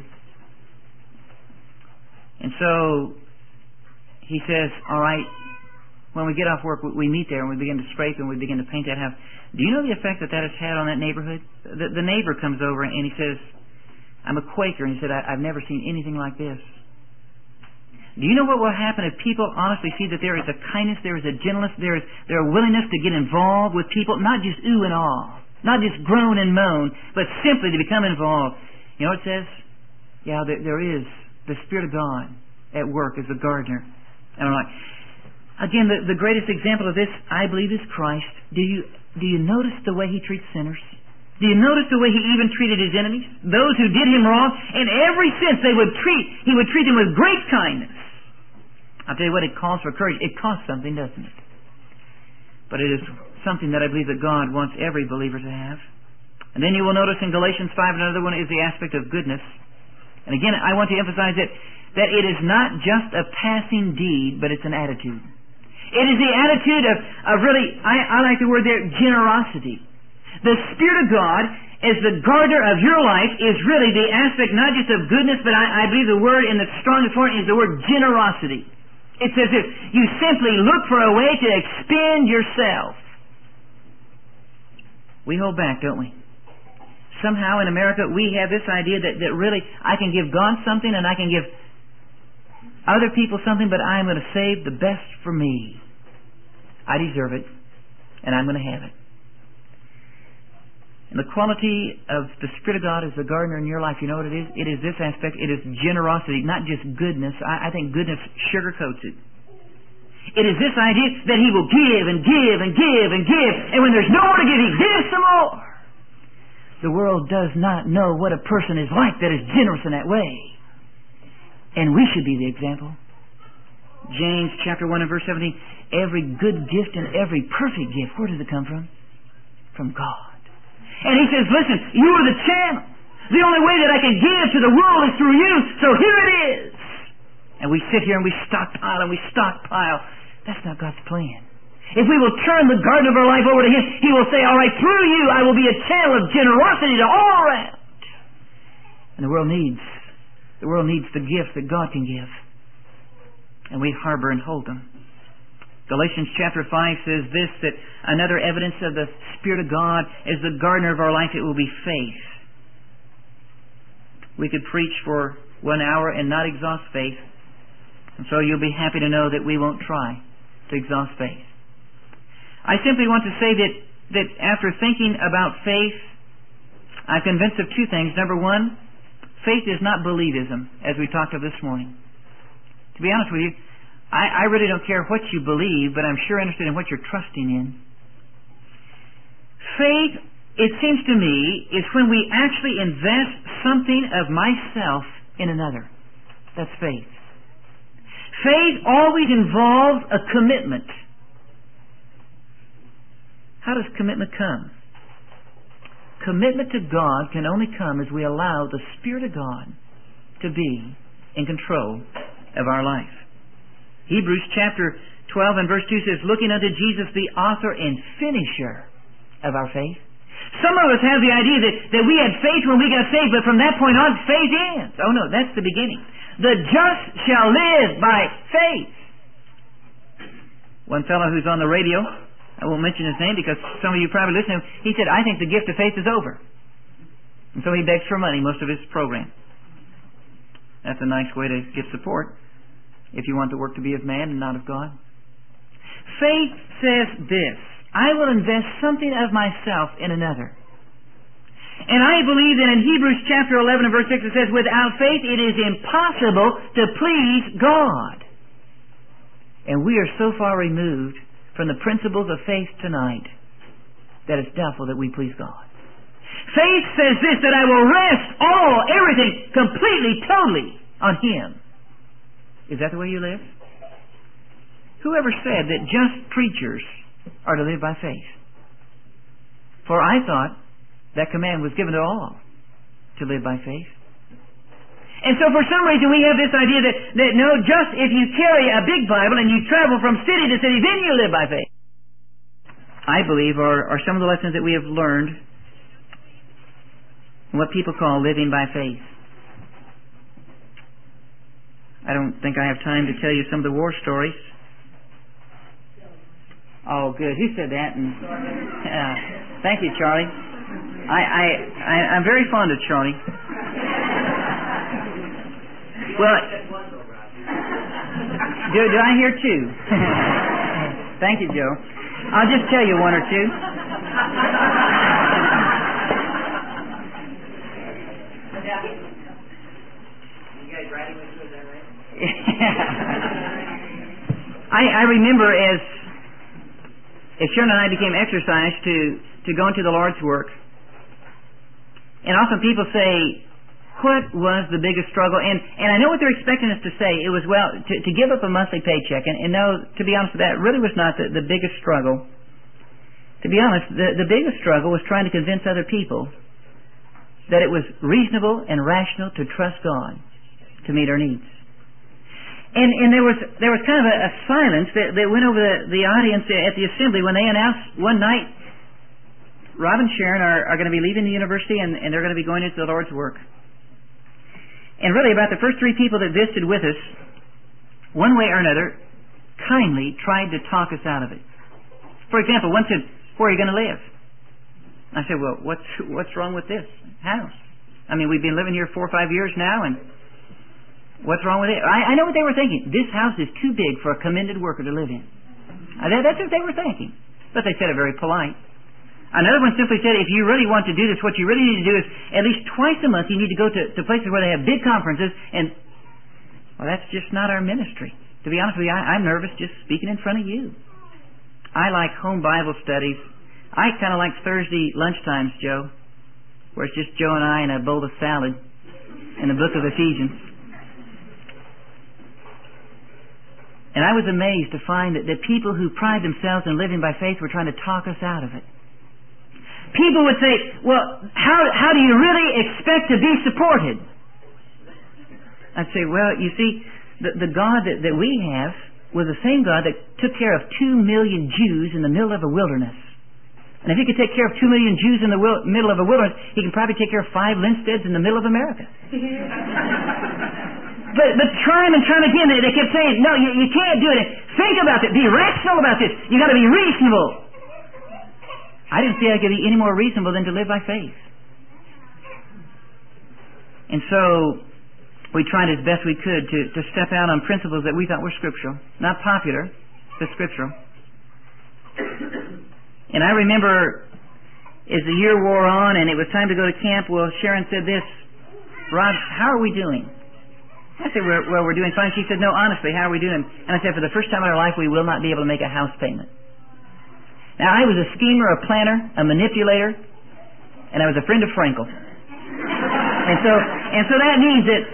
And so he says, all right, when we get off work, we meet there and we begin to scrape and we begin to paint that house. Do you know the effect that has had on that neighborhood? The neighbor comes over and he says, I'm a Quaker, and he said, I've never seen anything like this. Do you know what will happen if people honestly see that there is a kindness, there is a gentleness, there is a willingness to get involved with people, not just ooh and ah, not just groan and moan, but simply to become involved. You know what it says? Yeah, there is the Spirit of God at work as a gardener. And I'm like, again, the greatest example of this, I believe, is Christ. Do you notice the way He treats sinners? Do you notice the way He even treated His enemies? Those who did Him wrong, in every sense He would treat them with great kindness. I'll tell you what, it calls for courage. It costs something, doesn't it? But it is something that I believe that God wants every believer to have. And then you will notice in Galatians 5, another one is the aspect of goodness. And again, I want to emphasize that it is not just a passing deed, but it's an attitude. It is the attitude of really, I like the word there, generosity. The Spirit of God, as the gardener of your life, is really the aspect not just of goodness, but I believe the word in the strongest form is the word generosity. It says this, you simply look for a way to expend yourself. We hold back, don't we? Somehow in America we have this idea that really I can give God something and I can give other people something, but I'm going to save the best for me. I deserve it, and I'm going to have it. And the quality of the Spirit of God as the gardener in your life, you know what it is? It is this aspect. It is generosity, not just goodness. I think goodness sugarcoats it. It is this idea that He will give and give and give and give. And when there's no more to give, He gives some more. The world does not know what a person is like that is generous in that way. And we should be the example. James chapter 1 and verse 17, every good gift and every perfect gift, where does it come from? From God. And He says, listen, you are the channel. The only way that I can give to the world is through you, so here it is. And we sit here and we stockpile and we stockpile. That's not God's plan. If we will turn the garden of our life over to Him, He will say, all right, through you I will be a channel of generosity to all around. And the world needs the gifts that God can give. And we harbor and hold them. Galatians chapter 5 says this, that another evidence of the Spirit of God as the gardener of our life, it will be faith. We could preach for 1 hour and not exhaust faith. And so you'll be happy to know that we won't try to exhaust faith. I simply want to say that after thinking about faith, I'm convinced of two things. Number one, faith is not believism, as we talked of this morning. To be honest with you, I really don't care what you believe, but I'm sure interested in what you're trusting in. Faith, it seems to me, is when we actually invest something of myself in another. That's faith. Faith always involves a commitment. How does commitment come? Commitment to God can only come as we allow the Spirit of God to be in control of our life. Hebrews chapter 12 and verse 2 says, looking unto Jesus, the author and finisher of our faith. Some of us have the idea that we had faith when we got saved, but from that point on, faith ends. Oh no, that's the beginning. The just shall live by faith. One fellow who's on the radio, I won't mention his name because some of you probably listen to him, he said, I think the gift of faith is over. And so he begs for money most of his program. That's a nice way to get support if you want the work to be of man and not of God. Faith says this, I will invest something of myself in another. And I believe that in Hebrews chapter 11 and verse 6 it says, without faith it is impossible to please God. And we are so far removed from the principles of faith tonight that it's doubtful that we please God. Faith says this, that I will rest everything, completely, totally on Him. Is that the way you live? Whoever said that just preachers are to live by faith? For I thought that command was given to all to live by faith. And so for some reason we have this idea that no, just if you carry a big Bible and you travel from city to city, then you live by faith. I believe are some of the lessons that we have learned in what people call living by faith. I don't think I have time to tell you some of the war stories. Oh, good. Who said that? And thank you, Charlie. I'm very fond of Charlie. Well, do I hear two? Thank you, Joe. I'll just tell you one or two. You guys riding with me, is that right? I remember as Sharon and I became exercised to go into the Lord's work. And often people say, what was the biggest struggle? And I know what they're expecting us to say. It was, well, to give up a monthly paycheck. And no, to be honest with that, really was not the biggest struggle. To be honest, the biggest struggle was trying to convince other people that it was reasonable and rational to trust God to meet our needs. And there was kind of a silence that went over the audience at the assembly when they announced one night, Rob and Sharon are going to be leaving the university and they're going to be going into the Lord's work. And really about the first three people that visited with us, one way or another, kindly tried to talk us out of it. For example, one said, where are you going to live? I said, well, what's wrong with this house? I mean, we've been living here 4 or 5 years now, and what's wrong with it? I know what they were thinking. This house is too big for a commended worker to live in. That's what they were thinking. But they said it very polite. Another one simply said, if you really want to do this, what you really need to do is at least twice a month you need to go to places where they have big conferences. And, well, that's just not our ministry. To be honest with you, I'm nervous just speaking in front of you. I like home Bible studies. I kind of like Thursday lunchtimes, Joe, where it's just Joe and I and a bowl of salad and the book of Ephesians. And I was amazed to find that people who pride themselves in living by faith were trying to talk us out of it. People would say, well, how do you really expect to be supported? I'd say, well, you see, the God that we have was the same God that took care of 2 million Jews in the middle of a wilderness. And if He could take care of 2 million Jews in the middle of a wilderness, He can probably take care of 5 Linsteads in the middle of America. But time and time again, they kept saying, no, you can't do it. Think about it. Be rational about this. You got to be reasonable. I didn't see I could be any more reasonable than to live by faith. And so we tried as best we could to step out on principles that we thought were scriptural. Not popular, but scriptural. And I remember as the year wore on and it was time to go to camp, well, Sharon said this, Rod, how are we doing? I said, well, we're doing fine. She said, no, honestly, how are we doing? And I said, for the first time in our life, we will not be able to make a house payment. Now, I was a schemer, a planner, a manipulator, and I was a friend of Frankel. And so that means that...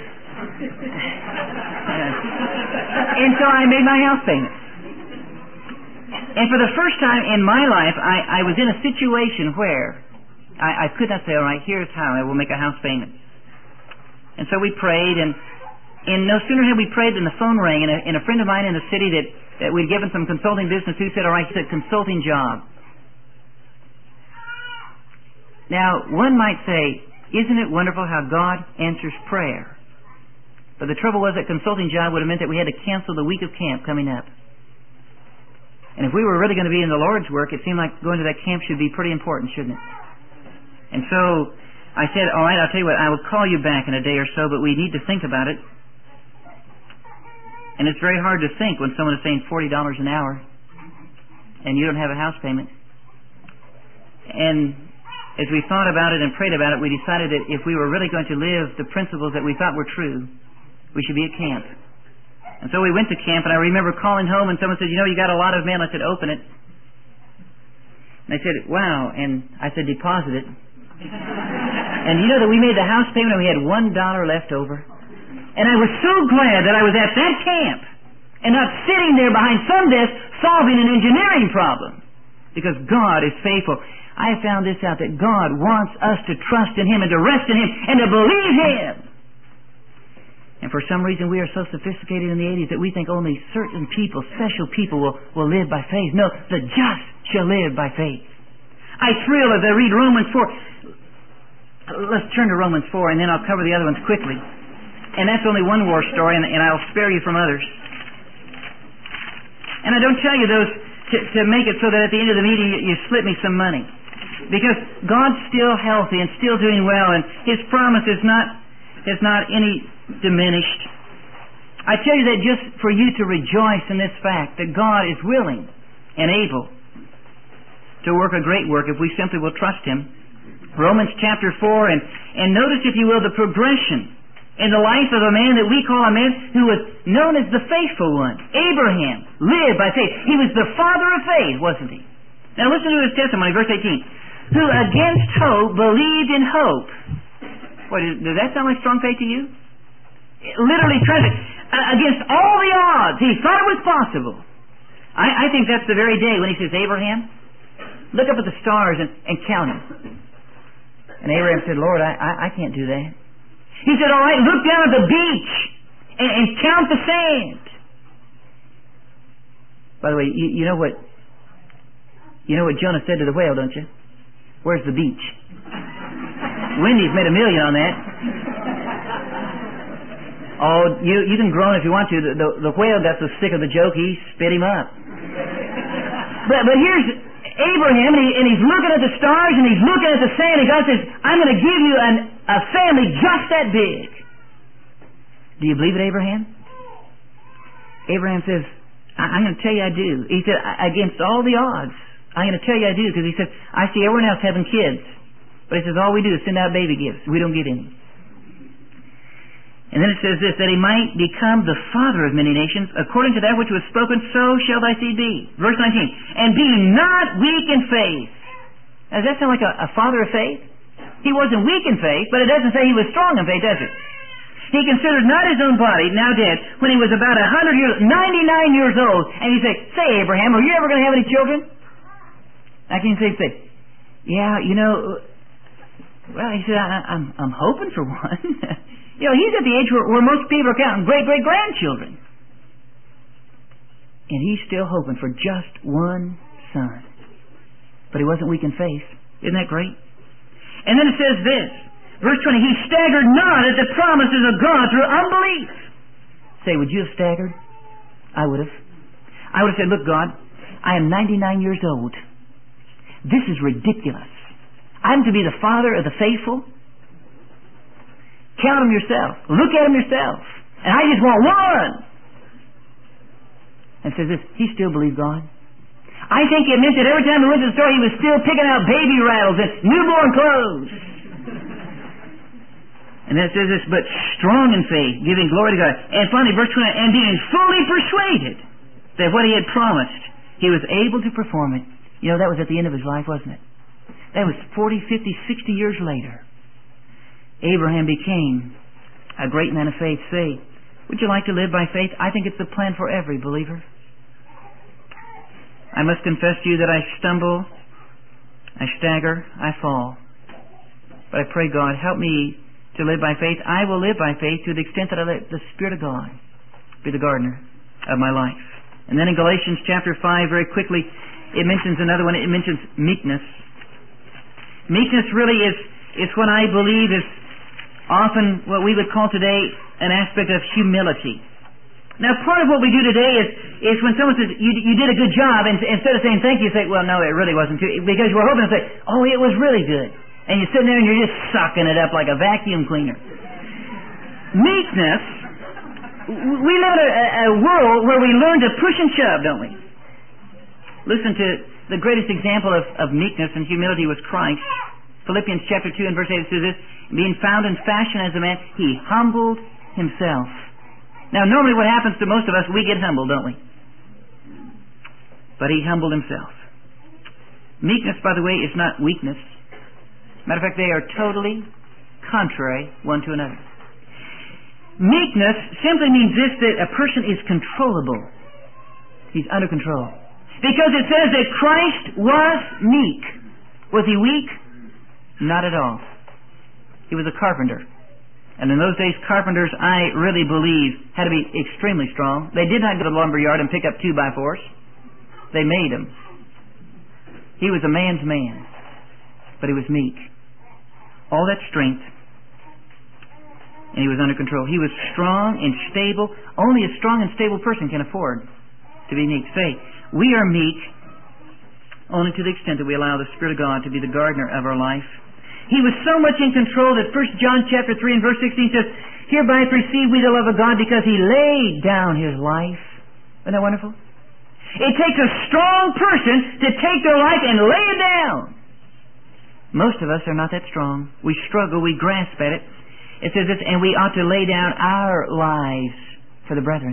and so I made my house payment. And for the first time in my life, I was in a situation where I could not say, all right, here's how I will make a house payment. And so we prayed, and no sooner had we prayed than the phone rang, and a friend of mine in the city that we'd given some consulting business to said, all right, he said, consulting job. Now, one might say, isn't it wonderful how God answers prayer? But the trouble was that consulting job would have meant that we had to cancel the week of camp coming up. And if we were really going to be in the Lord's work, it seemed like going to that camp should be pretty important, shouldn't it? And so I said, all right, I'll tell you what, I will call you back in a day or so, but we need to think about it. And it's very hard to think when someone is saying $40 an hour and you don't have a house payment. And as we thought about it and prayed about it, we decided that if we were really going to live the principles that we thought were true, we should be at camp. And so we went to camp, and I remember calling home, and someone said, you got a lot of mail. I said, open it. And they said, wow. And I said, deposit it. And you know that we made the house payment and we had $1 left over. And I was so glad that I was at that camp and not sitting there behind some desk solving an engineering problem. Because God is faithful. I found this out, that God wants us to trust in Him and to rest in Him and to believe Him. And for some reason we are so sophisticated in the 80s that we think only certain people, special people will live by faith. No, the just shall live by faith. I thrill as I read Romans 4. Let's turn to Romans 4 and then I'll cover the other ones quickly. And that's only one war story, and I'll spare you from others. And I don't tell you those to make it so that at the end of the meeting you slip me some money. Because God's still healthy and still doing well, and His promise is not any diminished. I tell you that just for you to rejoice in this fact that God is willing and able to work a great work if we simply will trust Him. Romans chapter 4, and notice, if you will, the progression in the life of a man that we call a man who was known as the faithful one. Abraham lived by faith. He was the father of faith, wasn't he? Now listen to his testimony, verse 18. Who against hope believed in hope. What, does that sound like strong faith to you? Literally trusted. Against all the odds, he thought it was possible. I think that's the very day when he says, Abraham, look up at the stars and count them. And Abraham said, Lord, I can't do that. He said, all right, look down at the beach and count the sand. By the way, you know what Jonah said to the whale, don't you? Where's the beach? Wendy's made $1 million on that. Oh, you can groan if you want to. The whale got so sick of the joke, he spit him up. But here's Abraham, and he's looking at the stars, and he's looking at the sand, and God says, I'm going to give you a family just that big. Do you believe it, Abraham? Abraham says, I'm going to tell you I do. He said, against all the odds, I'm going to tell you I do, because he said, I see everyone else having kids. But he says, all we do is send out baby gifts. We don't get any. And then it says this, that he might become the father of many nations, according to that which was spoken, so shall thy seed be. Verse 19, and be not weak in faith. Now, does that sound like a father of faith? He wasn't weak in faith, but it doesn't say he was strong in faith, does it? He considered not his own body, now dead, when he was about 99 years old. And he said, say, Abraham, are you ever going to have any children? I can say, yeah, well, he said, I'm hoping for one. He's at the age where most people are counting great-great-grandchildren. And he's still hoping for just one son. But he wasn't weak in faith. Isn't that great? And then it says this, verse 20, he staggered not at the promises of God through unbelief. Say, would you have staggered? I would have. I would have said, look, God, I am 99 years old. This is ridiculous. I'm to be the father of the faithful? Count them yourself. Look at them yourself. And I just want one. And says this, he still believed God. I think it meant that every time he went to the store, he was still picking out baby rattles and newborn clothes. And then it says this, but strong in faith, giving glory to God. And finally, verse 20, and being fully persuaded that what he had promised, he was able to perform it. That was at the end of his life, wasn't it? That was 40, 50, 60 years later. Abraham became a great man of faith. Say, would you like to live by faith? I think it's the plan for every believer. I must confess to you that I stumble, I stagger, I fall. But I pray, God, help me to live by faith. I will live by faith to the extent that I let the Spirit of God be the gardener of my life. And then in Galatians chapter 5, very quickly, it mentions another one. It mentions meekness. Meekness really is what I believe is often what we would call today an aspect of humility. Now, part of what we do today is when someone says, you did a good job, and instead of saying thank you, you say, well, no, it really wasn't too, because we're hoping to say, oh, it was really good. And you're sitting there and you're just sucking it up like a vacuum cleaner. Meekness, we live in a world where we learn to push and shove, don't we? Listen to the greatest example of meekness and humility was Christ. Philippians chapter 2 and verse 8 says this, being found in fashion as a man, he humbled himself. Now, normally what happens to most of us, we get humbled, don't we? But he humbled himself. Meekness, by the way, is not weakness. Matter of fact, they are totally contrary one to another. Meekness simply means this, that a person is controllable. He's under control. Because it says that Christ was meek. Was he weak? Not at all. He was a carpenter. And in those days, carpenters, I really believe, had to be extremely strong. They did not go to the lumber yard and pick up 2x4s. They made them. He was a man's man, but he was meek. All that strength, and he was under control. He was strong and stable. Only a strong and stable person can afford to be meek. Say, we are meek only to the extent that we allow the Spirit of God to be the gardener of our life. He was so much in control that 1 John chapter 3 and verse 16 says, hereby perceive we the love of God because he laid down his life. Isn't that wonderful? It takes a strong person to take their life and lay it down. Most of us are not that strong. We struggle, we grasp at it. It says this, and we ought to lay down our lives for the brethren.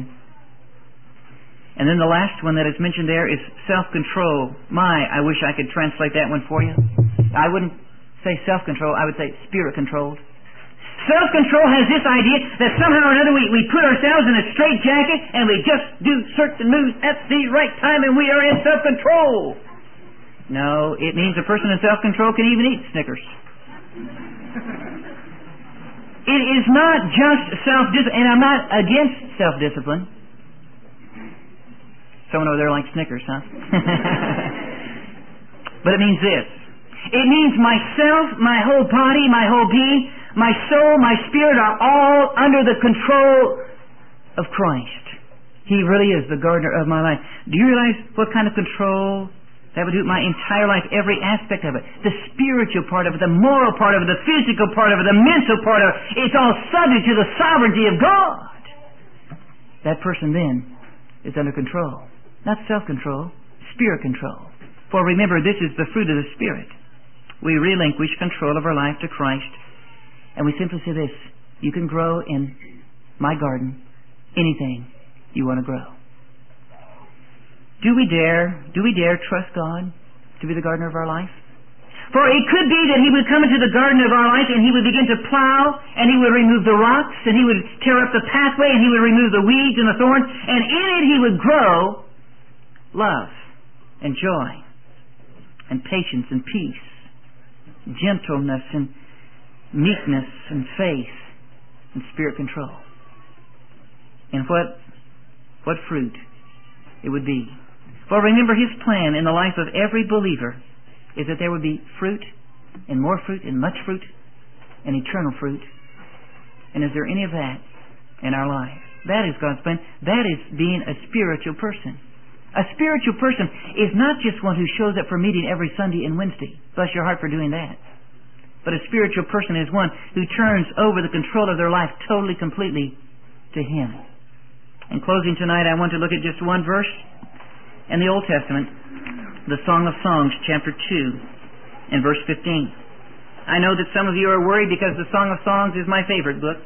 And then the last one that is mentioned there is self-control. I wish I could translate that one for you. I wouldn't say self-control, I would say spirit-controlled. Self-control has this idea that somehow or another we put ourselves in a straitjacket and we just do certain moves at the right time and we are in self-control. No, it means a person in self-control can even eat Snickers. It is not just self-discipline, and I'm not against self-discipline. Someone over there likes Snickers, huh? But it means this. It means myself, my whole body, my whole being, my soul, my spirit are all under the control of Christ. He really is the gardener of my life. Do you realize what kind of control that would do my entire life, every aspect of it? The spiritual part of it, the moral part of it, the physical part of it, the mental part of it. It's all subject to the sovereignty of God. That person then is under control. Not self-control, spirit control. For remember, this is the fruit of the Spirit. We relinquish control of our life to Christ, and we simply say this: you can grow in my garden anything you want to grow. Do we dare trust God to be the gardener of our life? For it could be that He would come into the garden of our life and He would begin to plow, and He would remove the rocks, and He would tear up the pathway, and He would remove the weeds and the thorns, and in it He would grow love and joy and patience and peace, gentleness and meekness and faith and spirit control. And what fruit it would be. For remember, His plan in the life of every believer is that there would be fruit, and more fruit, and much fruit, and eternal fruit. And is there any of that in our life? That is God's plan. That is being a spiritual person. A spiritual person is not just one who shows up for meeting every Sunday and Wednesday. Bless your heart for doing that. But a spiritual person is one who turns over the control of their life totally, completely to Him. In closing tonight, I want to look at just one verse in the Old Testament, the Song of Songs, chapter 2, and verse 15. I know that some of you are worried because the Song of Songs is my favorite book.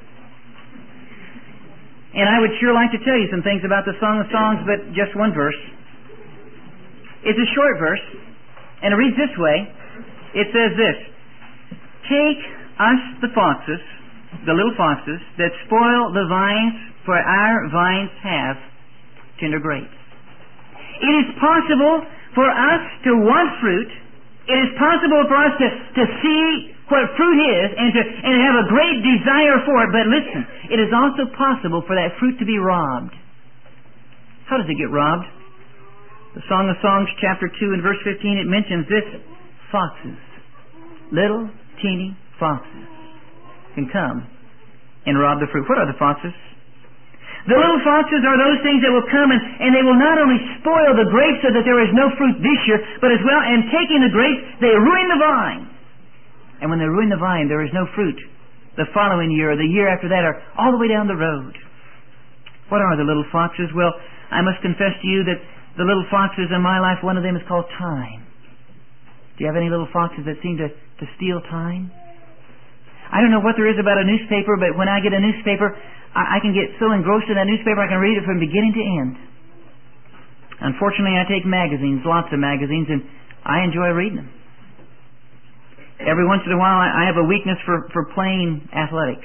And I would sure like to tell you some things about the Song of Songs, but just one verse. It's a short verse, and it reads this way. It says this: take us the foxes, the little foxes, that spoil the vines, for our vines have tender grapes. It is possible for us to want fruit. It is possible for us to see what fruit is and have a great desire for it. But listen, it is also possible for that fruit to be robbed. How does it get robbed? The Song of Songs, chapter 2 and verse 15, it mentions this: foxes, little teeny foxes, can come and rob the fruit. What are the foxes? The little foxes are those things that will come and they will not only spoil the grapes so that there is no fruit this year, but as well, and taking the grapes, they ruin the vine. And when they ruin the vine, there is no fruit the following year or the year after that or all the way down the road. What are the little foxes? Well, I must confess to you that the little foxes in my life, one of them is called time. Do you have any little foxes that seem to steal time? I don't know what there is about a newspaper, but when I get a newspaper, I can get so engrossed in that newspaper I can read it from beginning to end. Unfortunately, I take magazines, lots of magazines, and I enjoy reading them. Every once in a while, I have a weakness for playing athletics.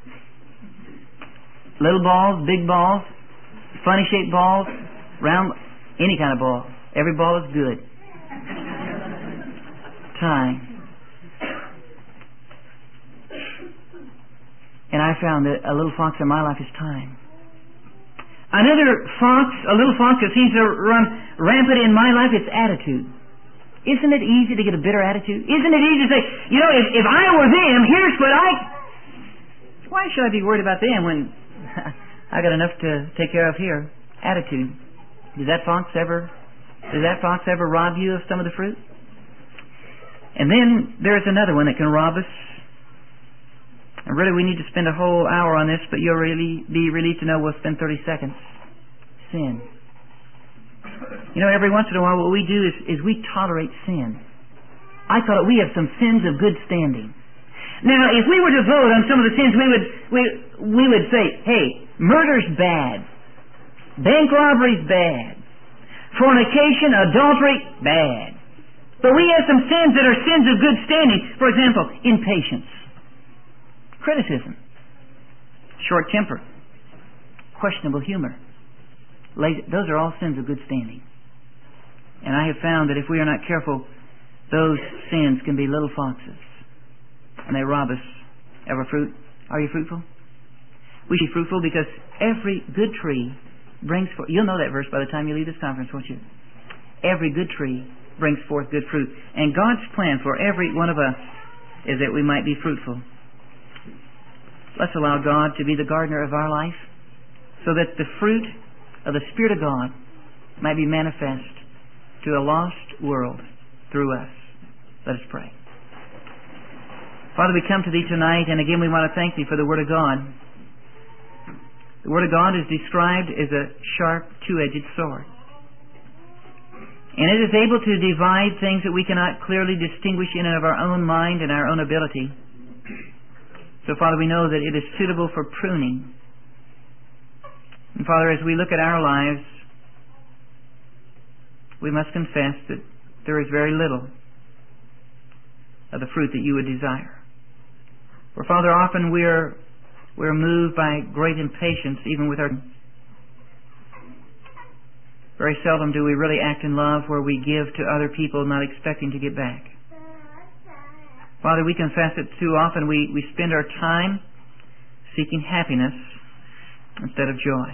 Little balls, big balls, funny shaped balls, round, any kind of ball. Every ball is good. Time. And I found that a little fox in my life is time. Another fox, a little fox that seems to run rampant in my life, it's attitude. Isn't it easy to get a bitter attitude? Isn't it easy to say, you know, if I were them, here's what why should I be worried about them when I got enough to take care of here? Attitude. Does that fox ever rob you of some of the fruit? And then there's another one that can rob us. And really, we need to spend a whole hour on this, but you'll really be relieved to know we'll spend 30 seconds. Sin. You know, every once in a while what we do is we tolerate sin. I call it we have some sins of good standing. Now, if we were to vote on some of the sins, we would say, hey, murder's bad. Bank robbery's bad. Fornication, adultery, bad. But we have some sins that are sins of good standing. For example, impatience. Criticism, short temper, questionable humor. Those are all sins of good standing. And I have found that if we are not careful, those sins can be little foxes. And they rob us of our fruit. Are you fruitful? We should be fruitful because every good tree brings forth. You'll know that verse by the time you leave this conference, won't you? Every good tree brings forth good fruit. And God's plan for every one of us is that we might be fruitful. Let's allow God to be the gardener of our life so that the fruit of the Spirit of God might be manifest to a lost world through us. Let us pray. Father, we come to Thee tonight, and again we want to thank Thee for the Word of God. The Word of God is described as a sharp, two-edged sword. And it is able to divide things that we cannot clearly distinguish in and of our own mind and our own ability. So, Father, we know that it is suitable for pruning. And, Father, as we look at our lives, we must confess that there is very little of the fruit that you would desire. For, Father, often we're moved by great impatience, even with our... Very seldom do we really act in love where we give to other people not expecting to get back. Father, we confess that too often we spend our time seeking happiness instead of joy.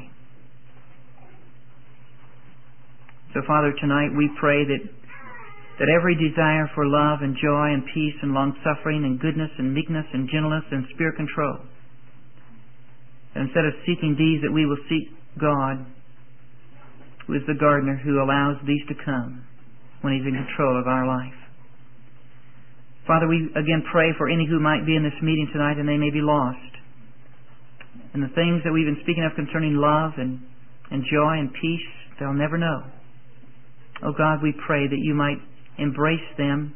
So, Father, tonight we pray that every desire for love and joy and peace and long-suffering and goodness and meekness and gentleness and spirit control, that instead of seeking these, that we will seek God, who is the gardener who allows these to come when He's in control of our life. Father, we again pray for any who might be in this meeting tonight and they may be lost. And the things that we've been speaking of concerning love and joy and peace, they'll never know. Oh God, we pray that you might embrace them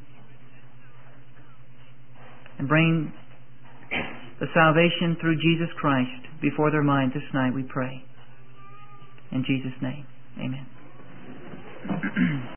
and bring the salvation through Jesus Christ before their minds this night, we pray. In Jesus' name. Amen.